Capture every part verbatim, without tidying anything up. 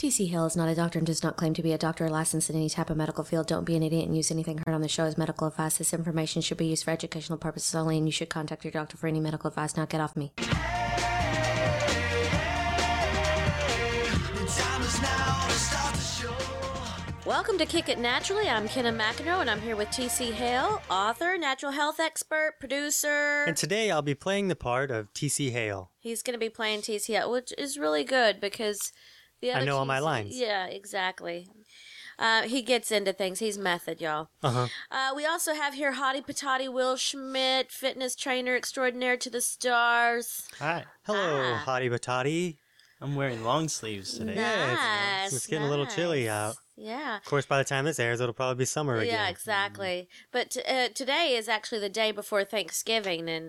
T C Hale is not a doctor and does not claim to be a doctor or licensed in any type of medical field. Don't be an idiot and use anything heard on the show as medical advice. This information should be used for educational purposes only, and you should contact your doctor for any medical advice. Now get off me. Welcome to Kick It Naturally. I'm Kenna McEnroe, and I'm here with T C Hale, author, natural health expert, producer. And today I'll be playing the part of T C Hale. He's going to be playing T C Hale, which is really good because the other I know T C all my lines. Yeah, exactly. Uh, he gets into things. He's method, y'all. Uh-huh. Uh, we also have here Hottie Patati Will Schmidt, fitness trainer extraordinaire to the stars. Hi. Hello, Ah. Hottie Batati. I'm wearing long sleeves today. Yeah, it's- Nice. it's getting a little chilly nice. out. Yeah. Of course, by the time this airs, it'll probably be summer again. Yeah, exactly. But t- uh, today is actually the day before Thanksgiving, and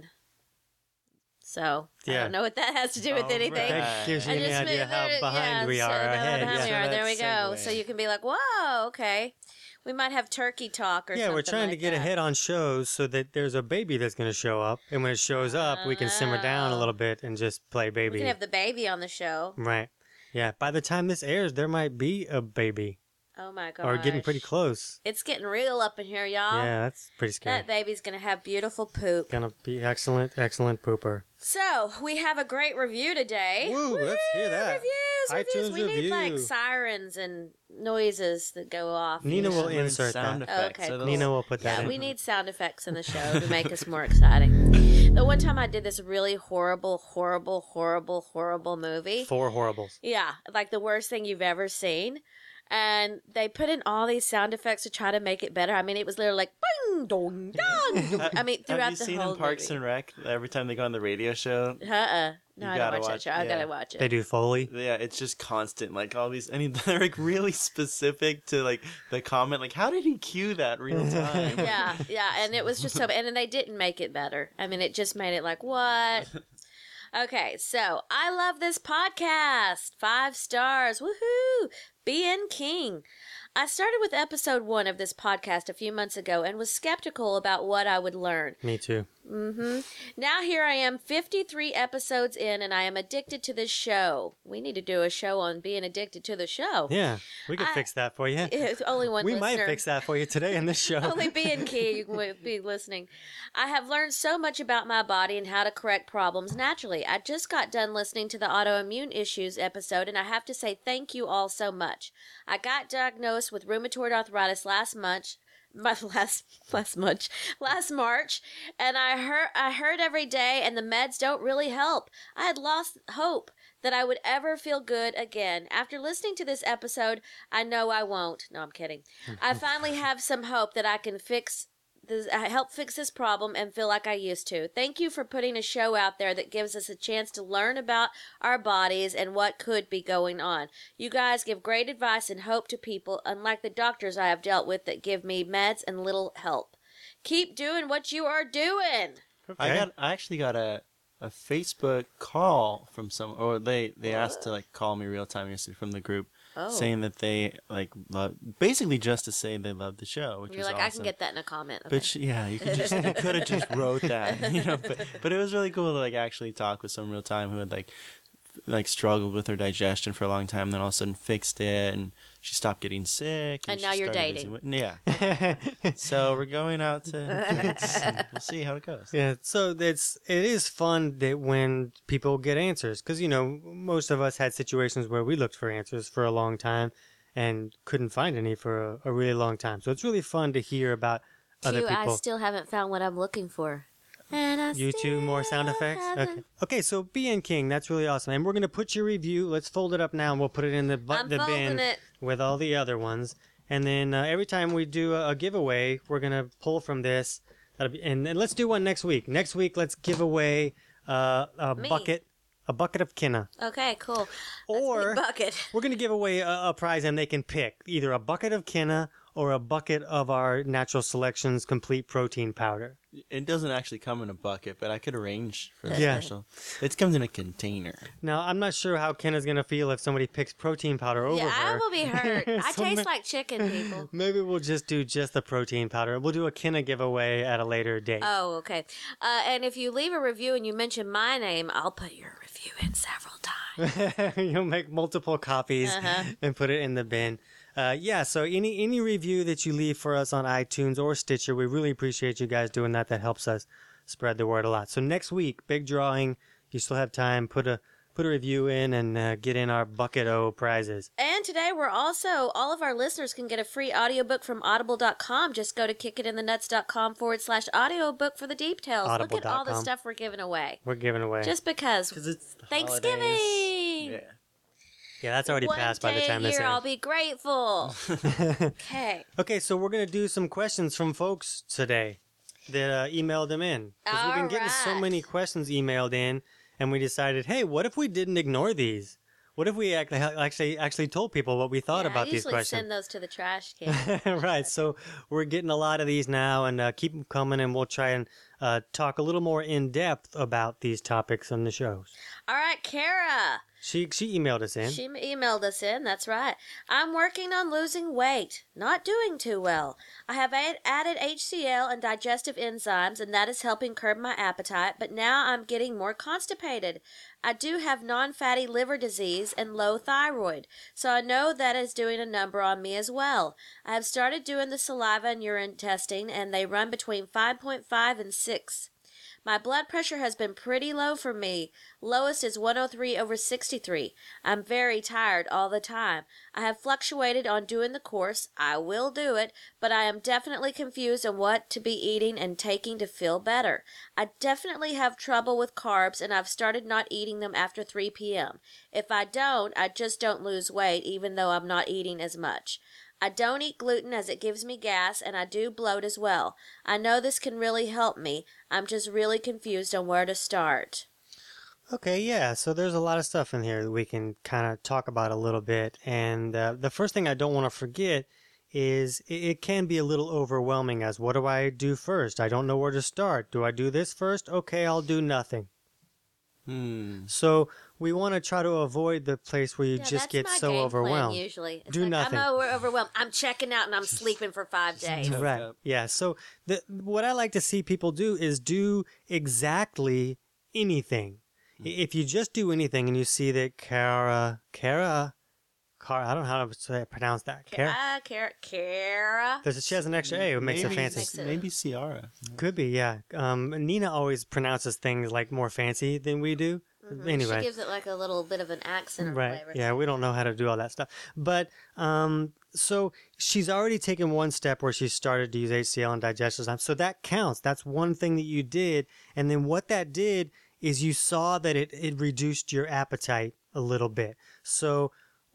so I Yeah. don't know what that has to do with All anything. right. That gives you I any just idea meant how there- behind yeah, we so are how ahead. behind we Yeah. are. There we So go. that So segue. you can be like, whoa, okay. We might have turkey talk or yeah, something we're trying like to get that. ahead on shows so that there's a baby that's going to show up. And when it shows up, we can simmer down a Oh. little bit and just play We baby. can have the baby on the show. Right. Yeah, by the time this airs, there might be a baby. Oh my gosh. Or getting pretty close. It's getting real up in here, y'all. Yeah, that's pretty scary. That baby's going to have beautiful poop. Gonna be excellent, excellent pooper. So, we have a great review today. Woo, let's hear that. Reviews, reviews. iTunes We need like review. sirens and noises that go off. Nina you know? will insert sound that. effects. Okay, So cool. those- Nina will put that Yeah, in. we need sound effects in the show to make us more exciting. The one time I did this really horrible, horrible, horrible, horrible movie. Four horribles. Yeah, like the worst thing you've ever seen. And they put in all these sound effects to try to make it better. I mean, it was literally like, bing, dong, dong. I mean, throughout Have you the seen whole in Parks movie. and Rec every time they go on the radio show? Uh-uh. No, You I don't gotta watch, that watch- show. I yeah. gotta watch it. They do Foley. Yeah, it's just constant. Like all these, and they're like really specific to like the comment. Like, how did he cue that real time? Yeah, yeah, and it was just so, and then they didn't make it better. I mean, it just made it like, what? Okay, so I love this podcast. Five stars. Woohoo! B N King. I started with episode one of this podcast a few months ago and was skeptical about what I would learn. Me too. Mm-hmm. Now here I am, fifty-three episodes in, and I am addicted to this show. We need to do a show on being addicted to the show. Yeah, we could I- fix that for you. It's only one We listener. might fix that for you today in this show. Only B and King would be listening. I have learned so much about my body and how to correct problems naturally. I just got done listening to the autoimmune issues episode, and I have to say thank you all so much. I got diagnosed with rheumatoid arthritis last month. My last last March, last March, and I heard I heard every day, and the meds don't really help. I had lost hope that I would ever feel good again. After listening to this episode, I know I won't. No, I'm kidding. I finally have some hope that I can fix this, uh, help fix this problem and feel like I used to. Thank you for putting a show out there that gives us a chance to learn about our bodies and what could be going on. You guys give great advice and hope to people, unlike the doctors I have dealt with that give me meds and little help. Keep doing what you are doing. I Okay. got. I actually got a a Facebook call from some, or they they asked to like call me real time yesterday from the group, Oh. saying that they like love, basically just to say they love the show, which You're is like, awesome. I can get that in a comment. Okay. But sh- yeah, you could just you could have just wrote that, you know. But, but it was really cool to like actually talk with someone real time who had like f- like struggled with her digestion for a long time, then all of a sudden fixed it, and she stopped getting sick. And she now you're started dating. losing weight. Yeah. So we're going out to. to we'll see how it goes. Yeah, so it's it is fun that when people get answers, because you know most of us had situations where we looked for answers for a long time and couldn't find any for a, a really long time. So it's really fun to hear about other Q, I people. still haven't found what I'm looking for. And I You two more sound still effects? haven't- Okay. Okay, so B N King, that's really awesome. And we're going to put your review, let's fold it up now and we'll put it in the, bu- I'm the bin folding it. with all the other ones. And then uh, every time we do a, a giveaway, we're going to pull from this. That'll be, and then let's do one next week. Next week, let's give away uh, a Me. bucket, a bucket of Kinna. Okay, cool. Or That's the bucket. we're going to give away a, a prize and they can pick either a bucket of Kinna or a bucket of our Natural Selections complete protein powder. It doesn't actually come in a bucket, but I could arrange for that Yeah. special. It comes in a container. Now, I'm not sure how Kenna's going to feel if somebody picks protein powder over Yeah, I her. will be hurt. I So taste ma- like chicken, people. Maybe we'll just do just the protein powder. We'll do a Kenna giveaway at a later date. Oh, okay. Uh, and if you leave a review and you mention my name, I'll put your review in several times. You'll make multiple copies Uh-huh. and put it in the bin. Uh, yeah, so any any review that you leave for us on iTunes or Stitcher, we really appreciate you guys doing that. That helps us spread the word a lot. So next week, big drawing. You still have time. Put a put a review in and uh, get in our bucket o prizes. And today we're also, all of our listeners can get a free audiobook from audible dot com. Just go to kickitinthenuts.com forward slash audiobook for the details. Audible Look at all the dot com. stuff we're giving away. We're giving away. Just because. Because it's the Thanksgiving! holidays. Yeah. yeah, that's already One passed by the day time a this year, I'll airs. be grateful. Okay. Okay, so we're gonna do some questions from folks today that uh, emailed them in, because we've been getting so Alright. many questions emailed in, and we decided, hey, what if we didn't ignore these? What if we actually actually actually told people what we thought Yeah, about I these usually questions? send those to the trash can. Right, so we're getting a lot of these now, and uh, keep them coming, and we'll try and uh, talk a little more in depth about these topics on the shows. All right, Kara. She she emailed us in. She m- emailed us in, that's right. I'm working on losing weight. Not doing too well. I have ad- added H C L and digestive enzymes, and that is helping curb my appetite, but now I'm getting more constipated. I do have non-fatty liver disease and low thyroid, so I know that is doing a number on me as well. I have started doing the saliva and urine testing, and they run between five point five and six. My blood pressure has been pretty low for me. Lowest is one oh three over sixty-three. I'm very tired all the time. I have fluctuated on doing the course. I will do it, but I am definitely confused on what to be eating and taking to feel better. I definitely have trouble with carbs, and I've started not eating them after three p.m. If I don't, I just don't lose weight, even though I'm not eating as much. I don't eat gluten as it gives me gas, and I do bloat as well. I know this can really help me. I'm just really confused on where to start. Okay, yeah, so there's a lot of stuff in here that we can kind of talk about a little bit. And uh, the first thing I don't want to forget is it, it can be a little overwhelming as what do I do first? I don't know where to start. Do I do this first? Okay, I'll do nothing. Hmm. So we want to try to avoid the place where you Yeah, just that's get my so game overwhelmed. Plan usually. It's Do like, nothing. I'm over- overwhelmed. I'm checking out and I'm sleeping for five days. Yep, Right. yep. Yeah. So the what I like to see people do is do exactly anything. I- If you just do anything and you see that Kara, Kara, Kara, I don't know how to say, pronounce that. Kara. Ah, Kara, Kara. There's she has an extra A. It makes it maybe, fancy. Makes it- Maybe Ciara. Could be, yeah. Um, Nina always pronounces things like more fancy than we do. Mhm. Anyway. She gives it like a little bit of an accent or Right. flavor. Yeah, we don't know how to do all that stuff. But um, so she's already taken one step where she started to use H C L and digestive enzymes. So that counts. That's one thing that you did. And then what that did is you saw that it, it reduced your appetite a little bit. So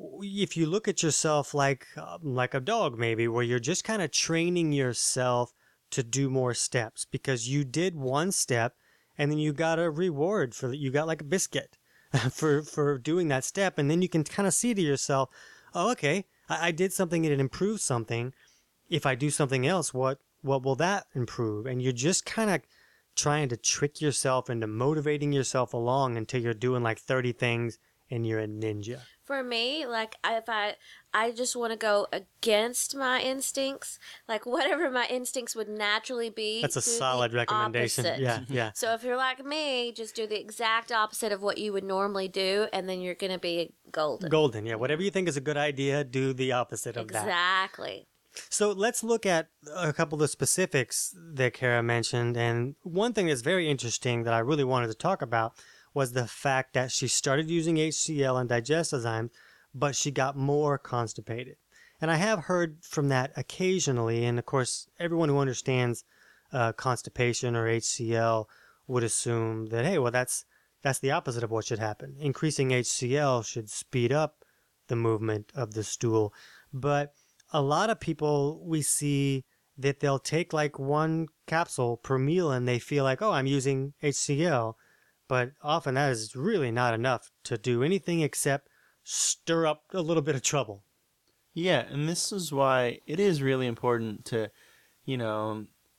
if you look at yourself like um, like a dog maybe, where you're just kind of training yourself to do more steps because you did one step and then you got a reward for you got like a biscuit for for doing that step, and then you can kind of see to yourself, oh, okay, I, I did something and it improved something. If I do something else, what what will that improve? And you're just kind of trying to trick yourself into motivating yourself along until you're doing like thirty things and you're a ninja. For me, like I- if I, I just want to go against my instincts, like whatever my instincts would naturally be. That's a do the solid recommendation. opposite. Yeah, yeah. So if you're like me, just do the exact opposite of what you would normally do, and then you're gonna be golden. Golden, yeah. Whatever you think is a good idea, do the opposite of that. Exactly. So let's look at a couple of the specifics that Kara mentioned. And one thing that's very interesting that I really wanted to talk about was the fact that she started using H C L and digestive enzymes, but she got more constipated. And I have heard from that occasionally. And of course, everyone who understands uh, constipation or H C L would assume that, hey, well, that's that's the opposite of what should happen. Increasing H C L should speed up the movement of the stool. But a lot of people, we see that they'll take like one capsule per meal and they feel like, oh, I'm using H C L. But often that is really not enough to do anything except stir up a little bit of trouble. Yeah, and this is why it is really important to, you know,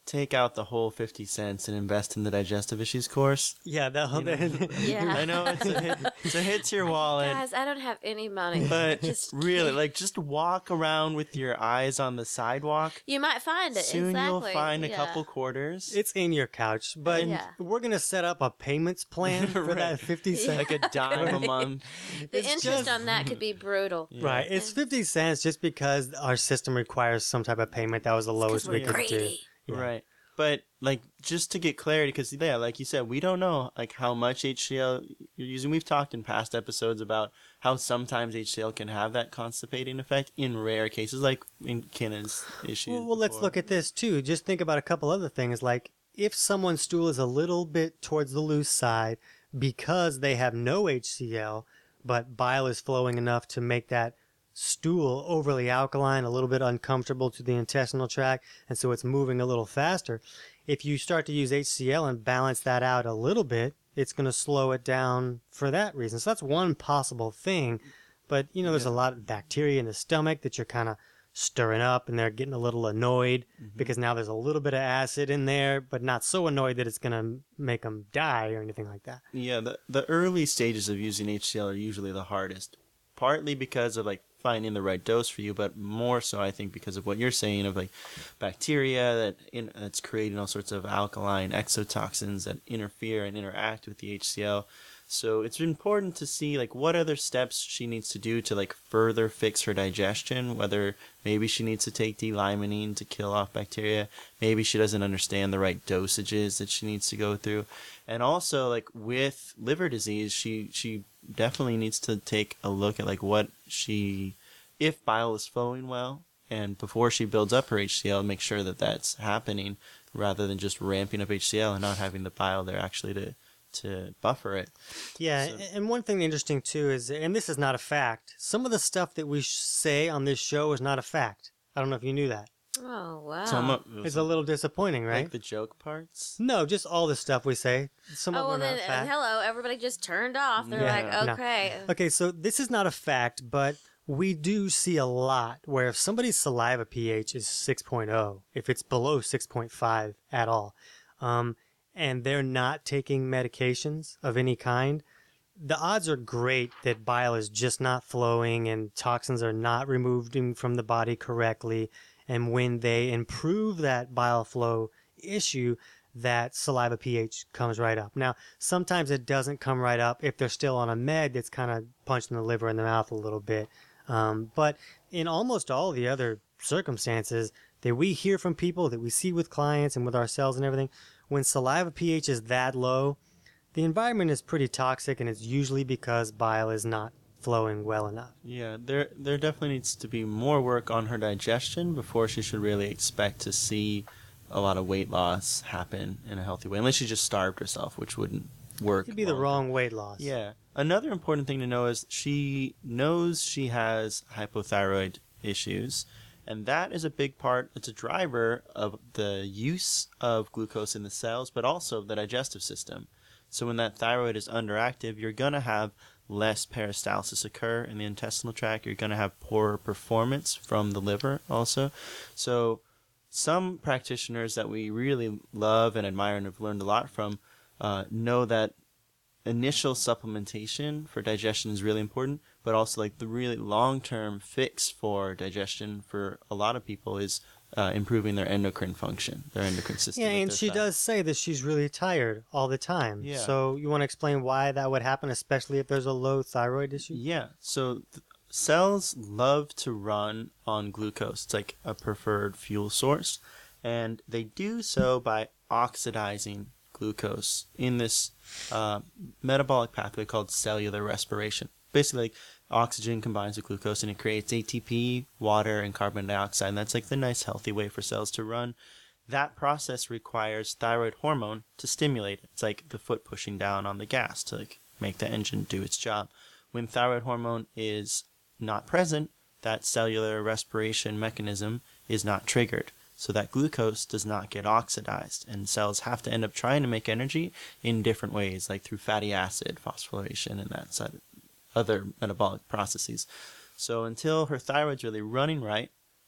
take out the whole fifty cents and invest in the digestive issues course. Yeah, that whole You know, Yeah. I know it's a hit, it's a hit to your wallet. Guys, I don't have any money. But Just really, kidding. like, just walk around with your eyes on the sidewalk. You might find it. Soon exactly. you'll find a yeah. couple quarters. It's in your couch, but Yeah. we're gonna set up a payments plan for Right. that fifty cents. like a dime a Right. month. The It's interest just- on that could be brutal. Yeah. Right, it's fifty cents just because our system requires some type of payment. That was the lowest we we're could do. greedy. Yeah. Right. But, like, just to get clarity, because, yeah, like you said, we don't know, like, how much H C L you're using. We've talked in past episodes about how sometimes H C L can have that constipating effect in rare cases, like in Kinna's issue. Well, well, let's before. look at this too. Just think about a couple other things. Like if someone's stool is a little bit towards the loose side because they have no H C L, but bile is flowing enough to make that stool overly alkaline, a little bit uncomfortable to the intestinal tract, and so it's moving a little faster. If you start to use H C L and balance that out a little bit, it's going to slow it down for that reason. So that's one possible thing. But, you know, there's a lot of bacteria in the stomach that you're kind of stirring up, and they're getting a little annoyed because now there's a little bit of acid in there, but not so annoyed that it's going to make them die or anything like that. Yeah, the, the early stages of using H C L are usually the hardest, partly because of, like, finding the right dose for you, but more so I think because of what you're saying of like bacteria that in, that's creating all sorts of alkaline exotoxins that interfere and interact with the H C L. So it's important to see like what other steps she needs to do to like further fix her digestion, whether maybe she needs to take D-limonene to kill off bacteria, maybe she doesn't understand the right dosages that she needs to go through. And also like with liver disease, she she definitely needs to take a look at like what she, if bile is flowing well, and before she builds up her H C L, make sure that that's happening rather than just ramping up H C L and not having the bile there actually to to buffer it. Yeah, So- and one thing interesting too is, and this is not a fact, some of the stuff that we sh- say on this show is not a fact. I don't know if you knew that. Oh, wow. Some of, It's a little disappointing, right? like the joke parts. No, just all the stuff we say. Some oh, of well, them are then, not uh, fact. hello, everybody just turned off. They're Yeah. like, No. okay. Okay, so this is not a fact, but we do see a lot where if somebody's saliva pH is six point oh, if it's below six point five at all, um, and they're not taking medications of any kind, the odds are great that bile is just not flowing and toxins are not removed in- from the body correctly. And when they improve that bile flow issue, that saliva pH comes right up. Now, sometimes it doesn't come right up if they're still on a med that's kind of punching the liver in the mouth a little bit. Um, but in almost all the other circumstances that we hear from people, that we see with clients and with ourselves and everything, when saliva pH is that low, the environment is pretty toxic, and it's usually because bile is not flowing well enough. Yeah, there there definitely needs to be more work on her digestion before she should really expect to see a lot of weight loss happen in a healthy way, unless she just starved herself, which wouldn't work. It'd be the long wrong weight loss. Yeah. Another important thing to know is she knows she has hypothyroid issues, and that is a big part, it's a driver of the use of glucose in the cells, but also the digestive system. So when that thyroid is underactive, you're going to have less peristalsis occur in the intestinal tract. You're going to have poorer performance from the liver also. So some practitioners that we really love and admire and have learned a lot from uh, know that initial supplementation for digestion is really important, but also like the really long-term fix for digestion for a lot of people is uh, improving their endocrine function, their endocrine system. Yeah, with and their she thyroid. does say that she's really tired all the time. Yeah. So you want to explain why that would happen, especially if there's a low thyroid issue? Yeah, so th- cells love to run on glucose. It's like a preferred fuel source, and they do so by oxidizing glucose in this uh, metabolic pathway called cellular respiration. Basically, like, oxygen combines with glucose and it creates A T P, water, and carbon dioxide. And that's like the nice healthy way for cells to run. That process requires thyroid hormone to stimulate it. It's like the foot pushing down on the gas to like make the engine do its job. When thyroid hormone is not present, that cellular respiration mechanism is not triggered. So that glucose does not get oxidized, and cells have to end up trying to make energy in different ways, like through fatty acid, phosphorylation, and that side, other metabolic processes. So until her thyroid's really running right,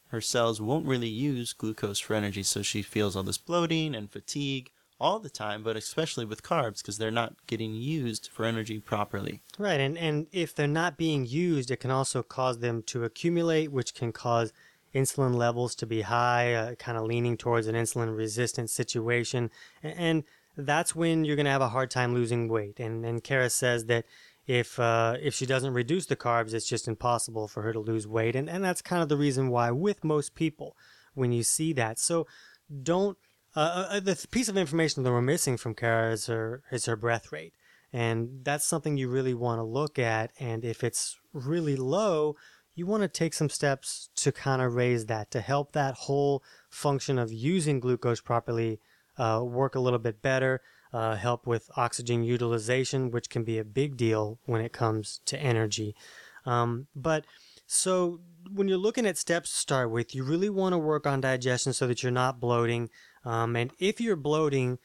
her cells won't really use glucose for energy, so she feels all this bloating and fatigue all the time, but especially with carbs because they're not getting used for energy properly. Right, and, and if they're not being used, it can also cause them to accumulate, which can cause insulin levels to be high, uh, kind of leaning towards an insulin-resistant situation, and, and that's when you're going to have a hard time losing weight. And, and Kara says that if uh, if she doesn't reduce the carbs, it's just impossible for her to lose weight, and, and that's kind of the reason why with most people, when you see that. So don't Uh, uh, the piece of information that we're missing from Kara is her is her breath rate, and that's something you really want to look at. And if it's really low, you want to take some steps to kind of raise that to help that whole function of using glucose properly uh, work a little bit better. Uh, help with oxygen utilization, which can be a big deal when it comes to energy. Um, but so when you're looking at steps to start with, you really want to work on digestion so that you're not bloating. Um, and if you're bloating,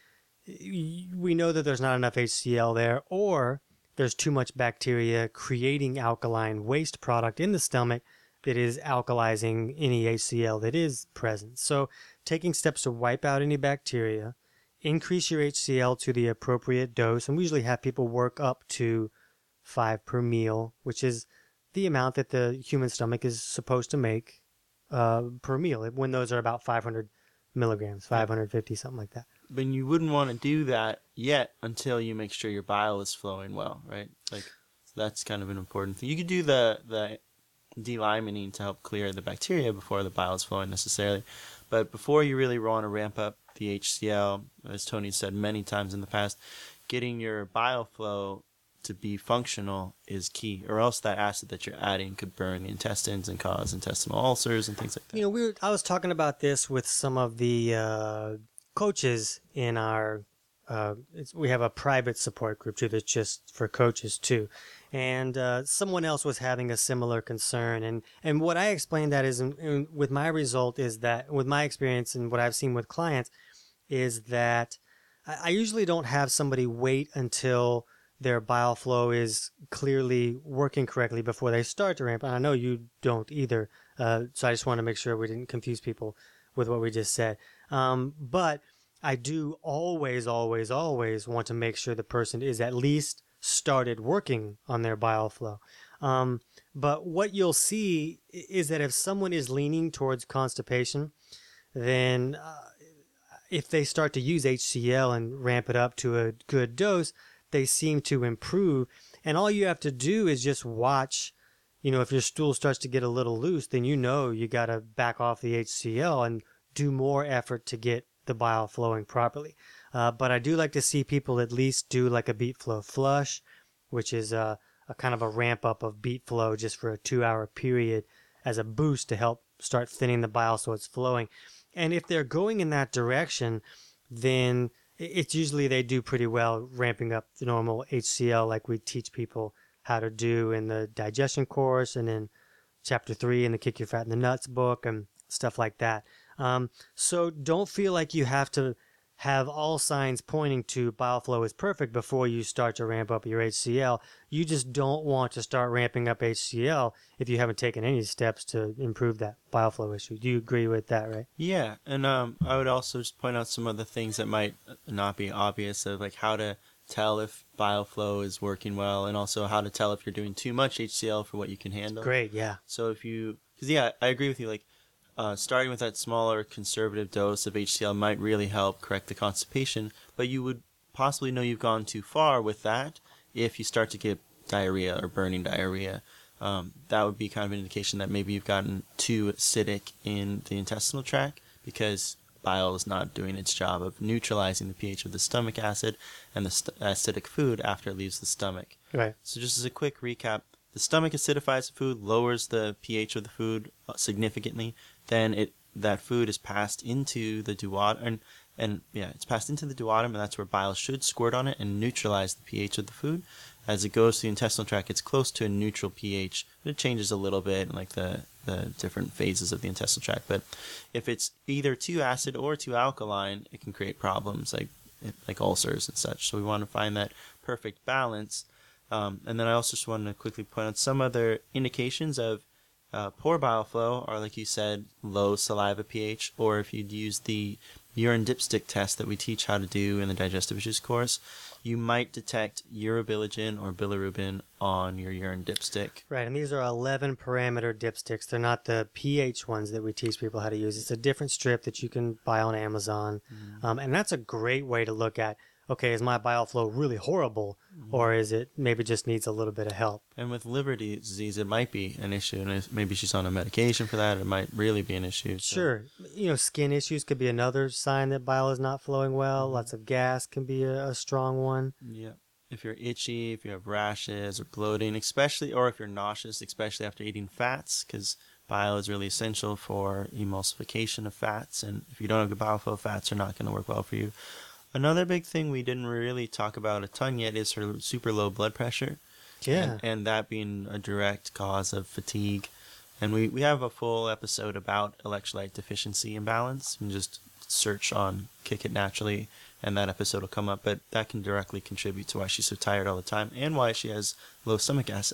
we know that there's not enough H C L there, or there's too much bacteria creating alkaline waste product in the stomach that is alkalizing any H C L that is present. So taking steps to wipe out any bacteria, increase your H C L to the appropriate dose, and we usually have people work up to five per meal, which is the amount that the human stomach is supposed to make uh, per meal, when those are about five hundred milligrams, five hundred fifty, something like that. But you wouldn't want to do that yet until you make sure your bile is flowing well, right? Like, so that's kind of an important thing. You could do the, the delimonene to help clear the bacteria before the bile is flowing necessarily. But before you really want to ramp up the H C L, as Tony said many times in the past, getting your bile flow to be functional is key, or else that acid that you're adding could burn the intestines and cause intestinal ulcers and things like that. You know, we were, I was talking about this with some of the uh, coaches in our, uh, it's, we have a private support group too that's just for coaches too. And uh, someone else was having a similar concern. And, and what I explained that is, in, in, with my result is that, with my experience and what I've seen with clients, is that I, I usually don't have somebody wait until their bile flow is clearly working correctly before they start to ramp. And I know you don't either. Uh, so I just want to make sure we didn't confuse people with what we just said. Um, but I do always, always, always want to make sure the person is at least started working on their bile flow. Um, but what you'll see is that if someone is leaning towards constipation, then uh, if they start to use H C L and ramp it up to a good dose, they seem to improve. And all you have to do is just watch, you know, if your stool starts to get a little loose, then you know you got to back off the H C L and do more effort to get the bile flowing properly. Uh, but I do like to see people at least do like a beet flow flush, which is a, a kind of a ramp up of beet flow just for a two hour period as a boost to help start thinning the bile so it's flowing. And if they're going in that direction, then it's usually they do pretty well ramping up the normal H C L like we teach people how to do in the digestion course and in chapter three in the Kick Your Fat in the Nuts book and stuff like that. Um, so don't feel like you have to have all signs pointing to bile flow is perfect before you start to ramp up your H C L. You just don't want to start ramping up H C L if you haven't taken any steps to improve that bile flow issue. Do you agree with that, right? Yeah, and um, I would also just point out some other things that might not be obvious, of like how to tell if bile flow is working well, and also how to tell if you're doing too much H C L for what you can handle. Great, yeah. So if you, because yeah, I agree with you, like, Uh, starting with that smaller conservative dose of H C L might really help correct the constipation, but you would possibly know you've gone too far with that if you start to get diarrhea or burning diarrhea. Um, that would be kind of an indication that maybe you've gotten too acidic in the intestinal tract because bile is not doing its job of neutralizing the pH of the stomach acid and the st- acidic food after it leaves the stomach. Right. So just as a quick recap, the stomach acidifies the food, lowers the pH of the food significantly. Then it that food is passed into the duodenum, and, and yeah, it's passed into the duodenum, and that's where bile should squirt on it and neutralize the pH of the food. As it goes to the intestinal tract, it's close to a neutral pH, but it changes a little bit in like the, the different phases of the intestinal tract. But if it's either too acid or too alkaline, it can create problems like like ulcers and such. So we want to find that perfect balance. Um, and then I also just wanted to quickly point out some other indications of uh, poor bile flow, or like you said, low saliva pH, or if you'd use the urine dipstick test that we teach how to do in the digestive issues course, you might detect urobilinogen or bilirubin on your urine dipstick. Right, and these are eleven parameter dipsticks. They're not the pH ones that we teach people how to use. It's a different strip that you can buy on Amazon. Mm-hmm. Um, and that's a great way to look at, okay, is my bile flow really horrible, mm-hmm. or is it maybe just needs a little bit of help? And with liver disease, it might be an issue, and maybe she's on a medication for that. It might really be an issue. So. Sure. You know, skin issues could be another sign that bile is not flowing well. Mm-hmm. Lots of gas can be a, a strong one. Yeah. If you're itchy, if you have rashes or bloating, especially, or if you're nauseous, especially after eating fats, because bile is really essential for emulsification of fats, and if you don't have good bile flow, fats are not going to work well for you. Another big thing we didn't really talk about a ton yet is her super low blood pressure. Yeah. And, and that being a direct cause of fatigue. And we, we have a full episode about electrolyte deficiency imbalance. You can just search on Kick It Naturally, and that episode will come up. But that can directly contribute to why she's so tired all the time and why she has low stomach acid.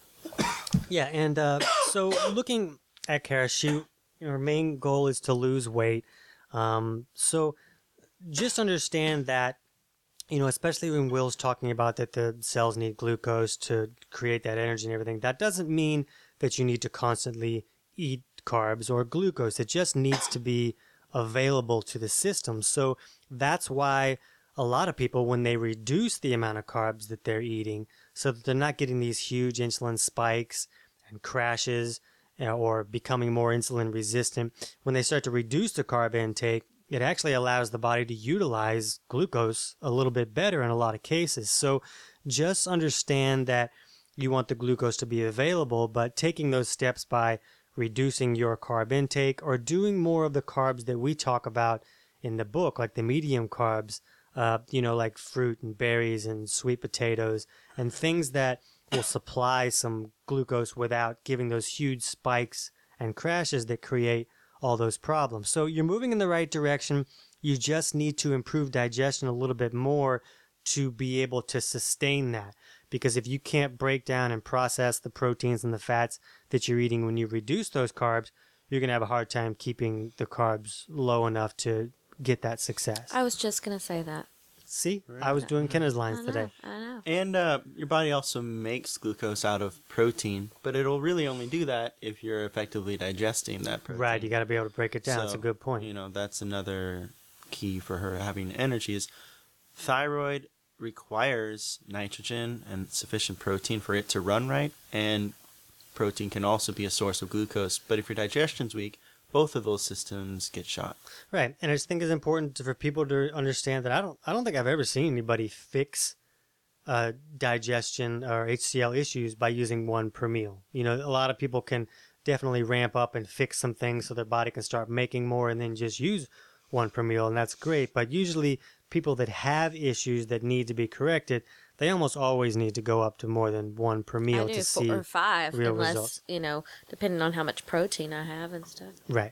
Yeah, and uh, so looking at Kara, she, her main goal is to lose weight. Um, so... Just understand that, you know, especially when Will's talking about that the cells need glucose to create that energy and everything, that doesn't mean that you need to constantly eat carbs or glucose. It just needs to be available to the system. So that's why a lot of people, when they reduce the amount of carbs that they're eating, so that they're not getting these huge insulin spikes and crashes or becoming more insulin resistant, when they start to reduce the carb intake, it actually allows the body to utilize glucose a little bit better in a lot of cases. So just understand that you want the glucose to be available, but taking those steps by reducing your carb intake or doing more of the carbs that we talk about in the book, like the medium carbs, uh, you know, like fruit and berries and sweet potatoes and things that will supply some glucose without giving those huge spikes and crashes that create all those problems. So you're moving in the right direction. You just need to improve digestion a little bit more to be able to sustain that. Because if you can't break down and process the proteins and the fats that you're eating when you reduce those carbs, you're going to have a hard time keeping the carbs low enough to get that success. I was just going to say that. See, right. I was doing Kenna's lines I know, today. I know. And uh, your body also makes glucose out of protein, but it'll really only do that if you're effectively digesting that protein. Right, you got to be able to break it down. So, that's a good point. You know, that's another key for her having energy is thyroid requires nitrogen and sufficient protein for it to run right, and protein can also be a source of glucose. But if your digestion's weak, both of those systems get shot. Right, and I just think it's important for people to understand that I don't, I don't think I've ever seen anybody fix uh, digestion or H C L issues by using one per meal. You know, a lot of people can definitely ramp up and fix some things so their body can start making more and then just use one per meal, and that's great. But usually people that have issues that need to be corrected, they almost always need to go up to more than one per meal I do, to four see or five, real unless, results. you know, depending on how much protein I have and stuff. Right.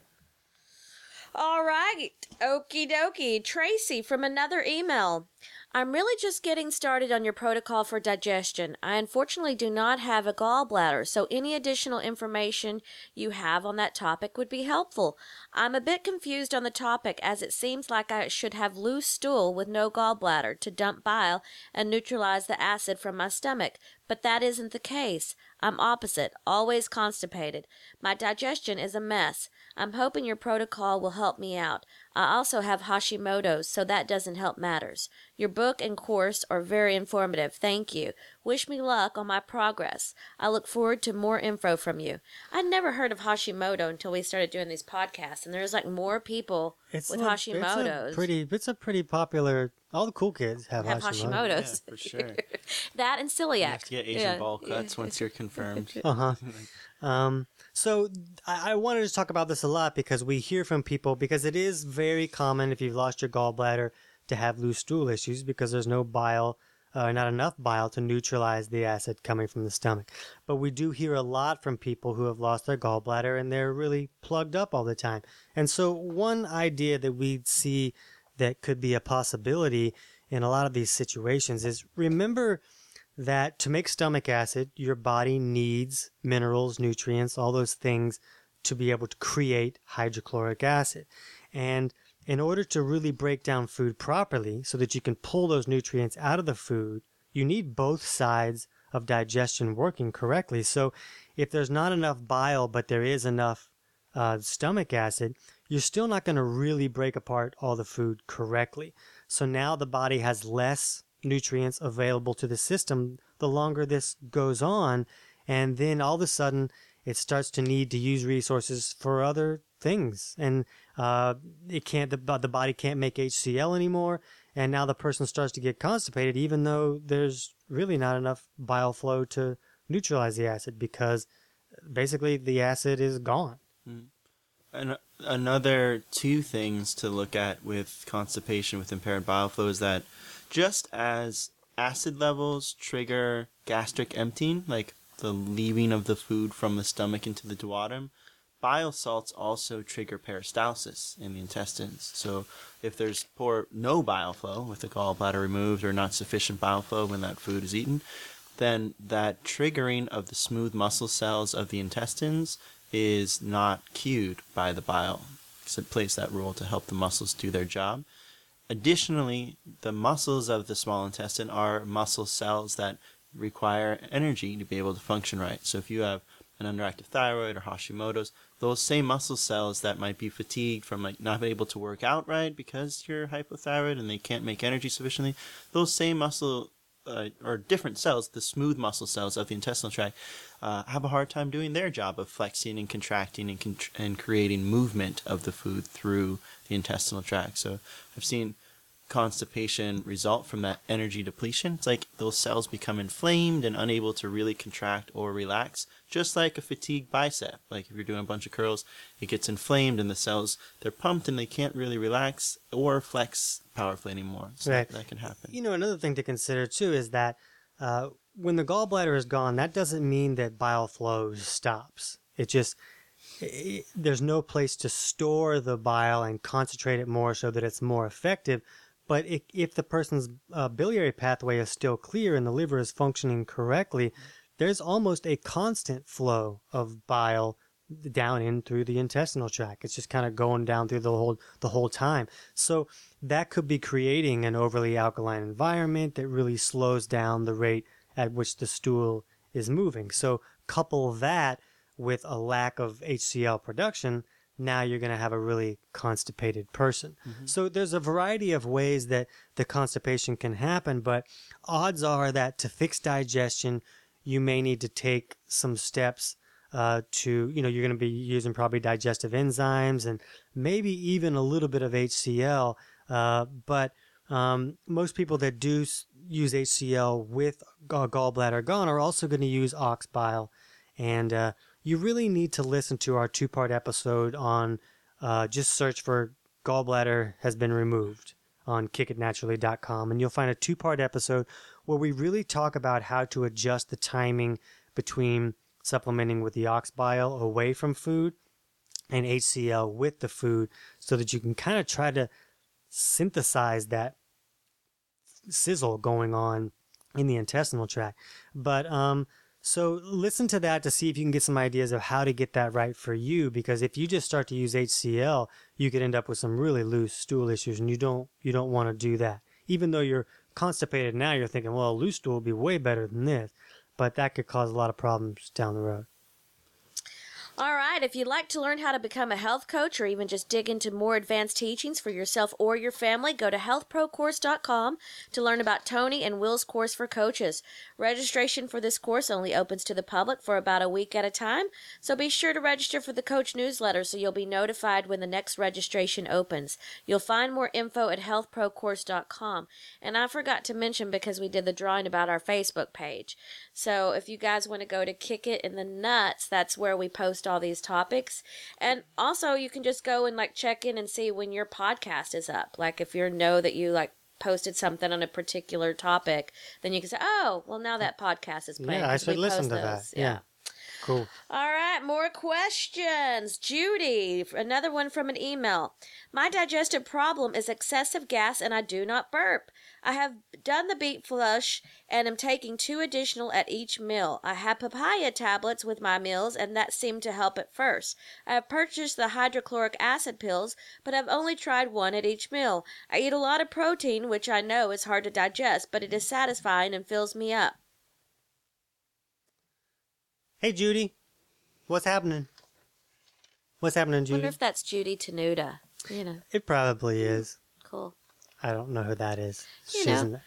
All right. Okie dokie. Tracy from another email. I'm really just getting started on your protocol for digestion. I unfortunately do not have a gallbladder, so any additional information you have on that topic would be helpful. I'm a bit confused on the topic, as it seems like I should have loose stool with no gallbladder to dump bile and neutralize the acid from my stomach, but that isn't the case. I'm opposite, always constipated. My digestion is a mess. I'm hoping your protocol will help me out. I also have Hashimoto's, so that doesn't help matters. Your book and course are very informative. Thank you. Wish me luck on my progress. I look forward to more info from you. I'd never heard of Hashimoto until we started doing these podcasts, and there's like more people It's with a, Hashimoto's. It's a pretty, it's a pretty popular. All the cool kids have, have Hashimoto. Hashimoto's. Yeah, for sure. That and celiac. You have to get Asian Yeah. ball cuts once you're confirmed. Uh huh. Um, so I, I wanted to talk about this a lot because we hear from people, because it is very common if you've lost your gallbladder to have loose stool issues because there's no bile, uh, not enough bile to neutralize the acid coming from the stomach. But we do hear a lot from people who have lost their gallbladder and they're really plugged up all the time. And so one idea that we see that could be a possibility in a lot of these situations is remember that to make stomach acid, your body needs minerals, nutrients, all those things to be able to create hydrochloric acid. And in order to really break down food properly so that you can pull those nutrients out of the food, you need both sides of digestion working correctly. So if there's not enough bile, but there is enough uh, stomach acid, you're still not going to really break apart all the food correctly. So now the body has less nutrients available to the system the longer this goes on. And then all of a sudden, it starts to need to use resources for other things. And uh, it can't, the, the body can't make H C L anymore. And now the person starts to get constipated, even though there's really not enough bile flow to neutralize the acid, because basically the acid is gone. And another two things to look at with constipation with impaired bile flow is that just as acid levels trigger gastric emptying, like the leaving of the food from the stomach into the duodenum, bile salts also trigger peristalsis in the intestines. So if there's poor no bile flow with the gallbladder removed or not sufficient bile flow when that food is eaten, then that triggering of the smooth muscle cells of the intestines is not cued by the bile, because it plays that role to help the muscles do their job. Additionally, the muscles of the small intestine are muscle cells that require energy to be able to function right. So if you have an underactive thyroid or Hashimoto's, those same muscle cells that might be fatigued from like not being able to work out right because you're hypothyroid and they can't make energy sufficiently, those same muscle uh, or different cells, the smooth muscle cells of the intestinal tract, uh, have a hard time doing their job of flexing and contracting and, con- and creating movement of the food through the intestinal tract. So I've seen constipation result from that energy depletion. It's like those cells become inflamed and unable to really contract or relax, just like a fatigued bicep. Like if you're doing a bunch of curls, it gets inflamed and the cells, they're pumped and they can't really relax or flex powerfully anymore. So Right. that, that can happen. You know, another thing to consider too is that uh, when the gallbladder is gone, that doesn't mean that bile flow stops. It just, it, there's no place to store the bile and concentrate it more so that it's more effective. But if, if the person's uh, biliary pathway is still clear and the liver is functioning correctly, there's almost a constant flow of bile down in through the intestinal tract. It's just kind of going down through the whole the whole time. So that could be creating an overly alkaline environment that really slows down the rate at which the stool is moving. So couple that with a lack of H C L production, now you're going to have a really constipated person. Mm-hmm. So there's a variety of ways that the constipation can happen, but odds are that to fix digestion, you may need to take some steps uh, to, you know, you're going to be using probably digestive enzymes and maybe even a little bit of H C L. Uh, but um, most people that do use H C L with uh, gallbladder gone are also going to use ox bile. And uh, you really need to listen to our two-part episode on, uh, just search for gallbladder has been removed on kick it naturally dot com, and you'll find a two-part episode where we really talk about how to adjust the timing between supplementing with the ox bile away from food and H C L with the food so that you can kind of try to synthesize that sizzle going on in the intestinal tract. But um, so listen to that to see if you can get some ideas of how to get that right for you, because if you just start to use H C L, you could end up with some really loose stool issues, and you don't you don't want to do that. Even though you're constipated now, you're thinking, well, a loose stool would be way better than this, but that could cause a lot of problems down the road. All right, if you'd like to learn how to become a health coach or even just dig into more advanced teachings for yourself or your family, go to health pro course dot com to learn about Tony and Will's course for coaches. Registration for this course only opens to the public for about a week at a time, so be sure to register for the coach newsletter so you'll be notified when the next registration opens. You'll find more info at health pro course dot com. And I forgot to mention, because we did the drawing about our Facebook page. So if you guys want to go to Kick It in the Nuts, that's where we post all these topics. And also you can just go and like check in and see when your podcast is up. Like if you know that you like posted something on a particular topic, then you can say, oh, well now that podcast is playing. Yeah, I 'cause we should listen post to those. that. Yeah. Cool. All right, more questions. Judy, another one from an email. My digestive problem is excessive gas and I do not burp. I have done the beet flush and am taking two additional at each meal. I have papaya tablets with my meals and that seemed to help at first. I have purchased the hydrochloric acid pills, but I've only tried one at each meal. I eat a lot of protein, which I know is hard to digest, but it is satisfying and fills me up. Hey, Judy. What's happening? What's happening, I Judy? wonder if that's Judy Tenuta. You know, It probably is. cool. I don't know who that is. You She's know. in the-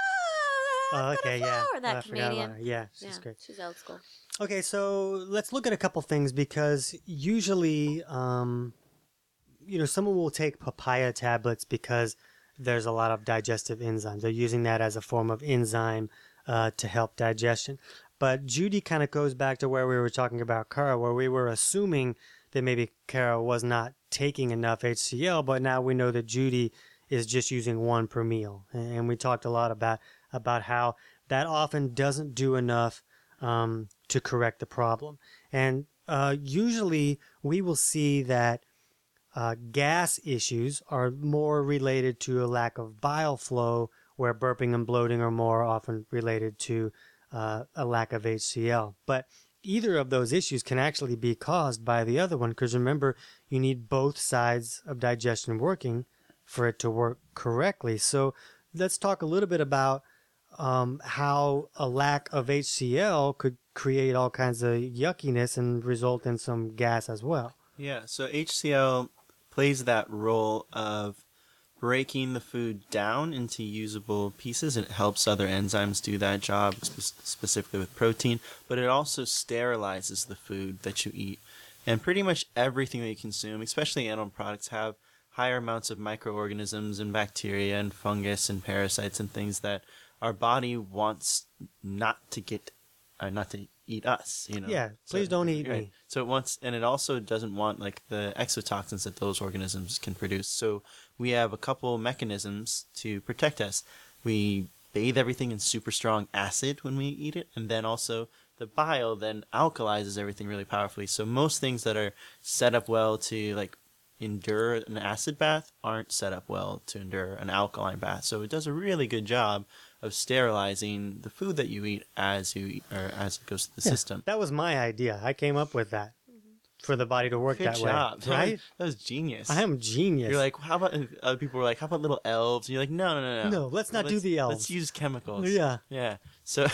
Oh, Oh, okay, yeah. That Oh, I forgot about comedian. her. Yeah, she's Yeah, great. she's old school. Okay, so let's look at a couple things because usually, um, you know, someone will take papaya tablets because there's a lot of digestive enzymes. They're using that as a form of enzyme uh, to help digestion. But Judy kind of goes back to where we were talking about Kara, where we were assuming that maybe Kara was not taking enough H C L, but now we know that Judy is just using one per meal. And we talked a lot about about how that often doesn't do enough um, to correct the problem. And uh, usually we will see that uh, gas issues are more related to a lack of bile flow, where burping and bloating are more often related to uh, a lack of H C L. But either of those issues can actually be caused by the other one, because remember, you need both sides of digestion working for it to work correctly. So let's talk a little bit about um, how a lack of H C L could create all kinds of yuckiness and result in some gas as well. Yeah, so H C L plays that role of breaking the food down into usable pieces. It helps other enzymes do that job, spe- specifically with protein, but it also sterilizes the food that you eat. And pretty much everything that you consume, especially animal products, have higher amounts of microorganisms and bacteria and fungus and parasites and things that our body wants not to get, uh, not to eat us, you know. Yeah, please don't eat me. So it wants, and it also doesn't want like the exotoxins that those organisms can produce. So we have a couple mechanisms to protect us. We bathe everything in super strong acid when we eat it, and then also the bile then alkalizes everything really powerfully. So most things that are set up well to like endure an acid bath aren't set up well to endure an alkaline bath. So it does a really good job of sterilizing the food that you eat as you eat, or as it goes through the Yeah, system. that was my idea. I came up with that for the body to work Good that job. way. Right? That was genius. I am genius. You're like, how about, other people were like, how about little elves? And you're like, no, no, no, no. No, let's not do the elves. Let's use chemicals. Yeah. Yeah. So,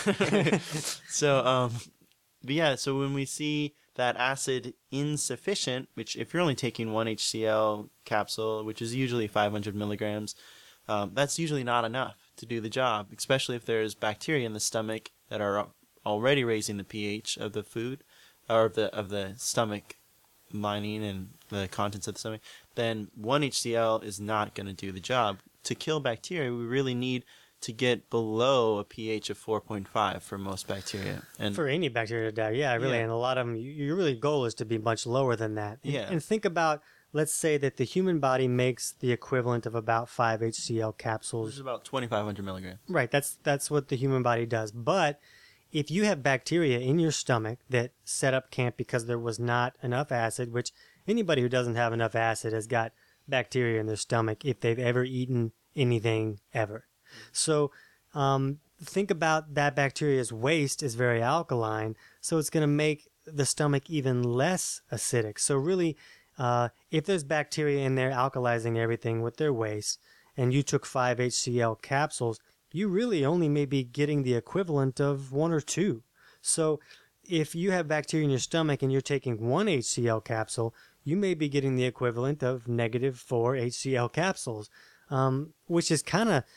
so, um, but yeah, so when we see that acid insufficient, which if you're only taking one H C L capsule, which is usually five hundred milligrams, um, that's usually not enough to do the job, especially if there's bacteria in the stomach that are already raising the pH of the food, or of the, of the stomach lining and the contents of the stomach. Then one H C L is not going to do the job. To kill bacteria, we really need to get below a pH of four point five for most bacteria. And for any bacteria to die, yeah, really. Yeah. And a lot of them, your really goal is to be much lower than that. And, Yeah. and think about, let's say that the human body makes the equivalent of about five H C L which capsules. is about twenty-five hundred milligrams. Right, that's that's what the human body does. But if you have bacteria in your stomach that set up camp because there was not enough acid, which anybody who doesn't have enough acid has got bacteria in their stomach if they've ever eaten anything ever. So um, think about that bacteria's waste is very alkaline, so it's going to make the stomach even less acidic. So really, uh, if there's bacteria in there alkalizing everything with their waste, and you took five H C L capsules, you really only may be getting the equivalent of one or two. So if you have bacteria in your stomach and you're taking one H C L capsule, you may be getting the equivalent of negative four H C L capsules, um, which is kind of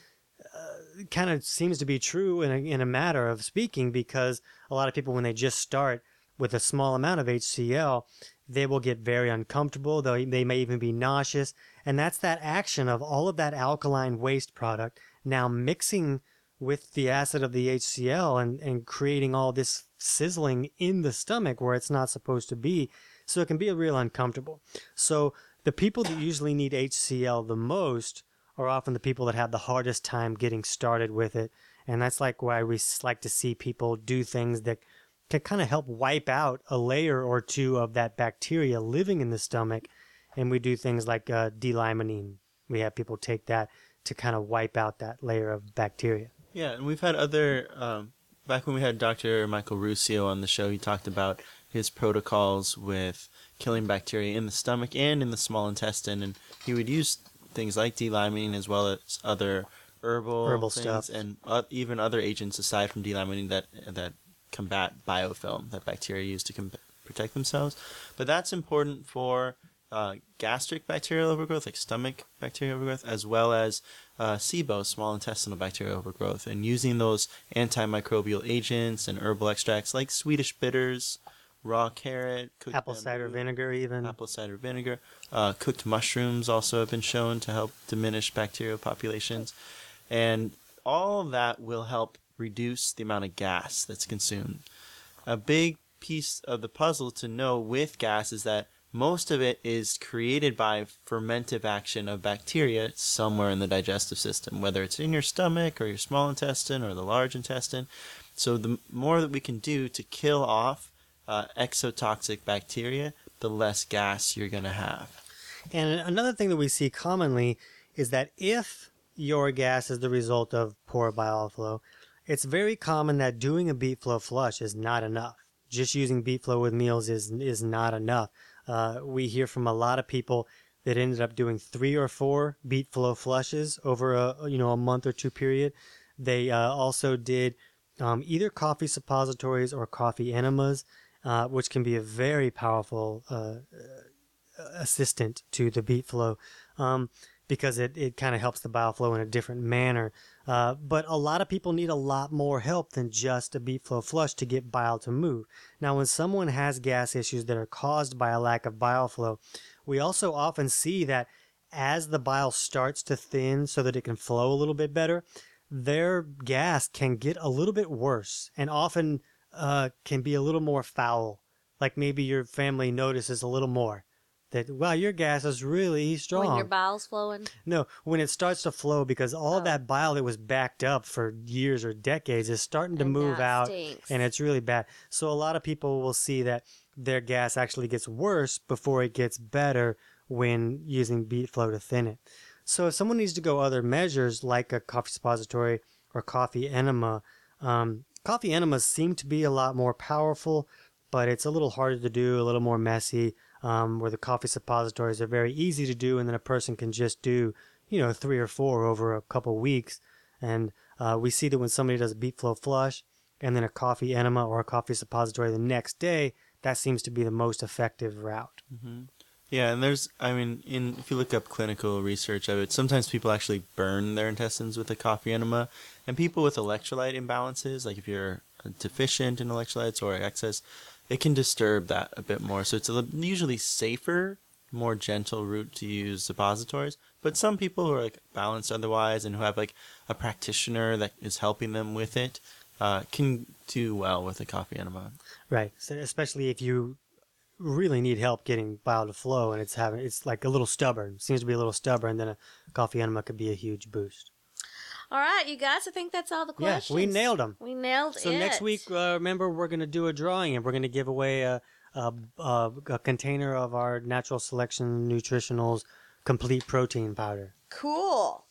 uh, kind of seems to be true in a, in a matter of speaking, because a lot of people, when they just start with a small amount of H C L, they will get very uncomfortable. They they may even be nauseous, and that's that action of all of that alkaline waste product now mixing with the acid of the H C L and, and creating all this sizzling in the stomach where it's not supposed to be. So it can be real uncomfortable. So the people that usually need H C L the most are often the people that have the hardest time getting started with it. And that's like why we like to see people do things that can kind of help wipe out a layer or two of that bacteria living in the stomach. And we do things like uh, D-limonene. We have people take that to kind of wipe out that layer of bacteria. Yeah, and we've had other, um, back when we had Doctor Michael Ruscio on the show, he talked about his protocols with killing bacteria in the stomach and in the small intestine. And he would use things like D-limonene as well as other herbal, herbal things stuff. and uh, even other agents aside from D-limonene that, that combat biofilm that bacteria use to com- protect themselves. But that's important for uh, gastric bacterial overgrowth, like stomach bacterial overgrowth, as well as uh, SIBO, small intestinal bacterial overgrowth. And using those antimicrobial agents and herbal extracts like Swedish bitters, raw carrot, cooked Apple bamboo, cider vinegar even. apple cider vinegar, uh, cooked mushrooms also have been shown to help diminish bacterial populations. And all of that will help reduce the amount of gas that's consumed. A big piece of the puzzle to know with gas is that most of it is created by fermentive action of bacteria somewhere in the digestive system, whether it's in your stomach or your small intestine or the large intestine. So the more that we can do to kill off uh, exotoxic bacteria, the less gas you're going to have. And another thing that we see commonly is that if your gas is the result of poor bile flow, it's very common that doing a beet flow flush is not enough. Just using beet flow with meals is is not enough. Uh, we hear from a lot of people that ended up doing three or four beet flow flushes over a you know a month or two period. They uh, also did um, either coffee suppositories or coffee enemas, uh, which can be a very powerful uh, assistant to the beet flow. Um, because it, it kind of helps the bile flow in a different manner. Uh, but a lot of people need a lot more help than just a beet flow flush to get bile to move. Now, when someone has gas issues that are caused by a lack of bile flow, we also often see that as the bile starts to thin so that it can flow a little bit better, their gas can get a little bit worse and often uh, can be a little more foul. Like maybe your family notices a little more. That, wow, your gas is really strong. When your bile's flowing? No, when it starts to flow, because all Oh. of that bile that was backed up for years or decades is starting to And move now it out, stinks. and it's really bad. So a lot of people will see that their gas actually gets worse before it gets better when using beet flow to thin it. So if someone needs to go other measures like a coffee suppository or coffee enema, um, coffee enemas seem to be a lot more powerful, but it's a little harder to do, a little more messy. Um, where the coffee suppositories are very easy to do, and then a person can just do, you know, three or four over a couple weeks. And uh, we see that when somebody does a beet flow flush and then a coffee enema or a coffee suppository the next day, that seems to be the most effective route. Mm-hmm. Yeah, and there's, I mean, in if you look up clinical research of it, sometimes people actually burn their intestines with a coffee enema, and people with electrolyte imbalances, like if you're deficient in electrolytes or excess, it can disturb that a bit more. So it's a usually safer, more gentle route to use suppositories. But some people who are like balanced otherwise and who have like a practitioner that is helping them with it uh, can do well with a coffee enema. Right. So especially if you really need help getting bile to flow and it's having it's like a little stubborn, seems to be a little stubborn, then a coffee enema could be a huge boost. All right, you guys, I think that's all the questions. Yeah, we nailed them. We nailed So it. next week, uh, remember, we're going to do a drawing and we're going to give away a, a, a, a container of our Natural Selection Nutritionals complete protein powder. Cool.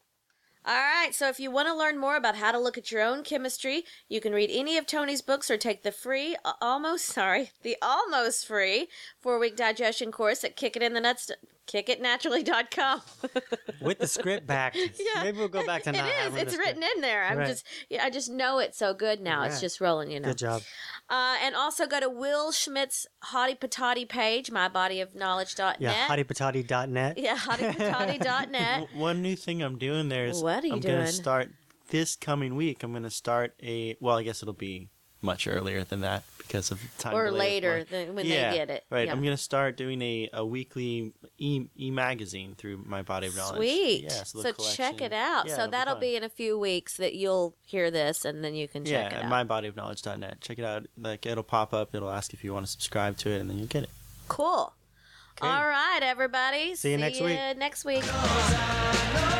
All right, so if you want to learn more about how to look at your own chemistry, you can read any of Tony's books or take the free, uh, almost, sorry, the almost free four-week digestion course at Kick It in the Nuts, kick it naturally dot com. With the script back. Yeah, Maybe we'll go back to it not is. having It's the written script. in there. I'm Right. just, yeah, I just know it so good now. It's Right. just rolling, you know. Good job. Uh, and also go to Will Schmidt's Hottie Patati page, my body of knowledge dot net. Yeah, hottipatati dot net. Yeah, hottie patati dot net. W- One new thing I'm doing there is What are you I'm doing? going to start this coming week. I'm going to start a, well, I guess it'll be much earlier than that because of the time Or delay with later work. than when Yeah, they get it. Right. Yeah. I'm going to start doing a, a weekly e, e-magazine through my body of knowledge. Sweet. Yeah, so the check collection. it out. Yeah, so it'll that'll fun. be in a few weeks that you'll hear this and then you can check yeah, it at out. my body of knowledge dot net. Check it out. Like it'll pop up. It'll ask if you want to subscribe to it, and then you get it. Cool. Okay. All right, everybody. See you next week. next week.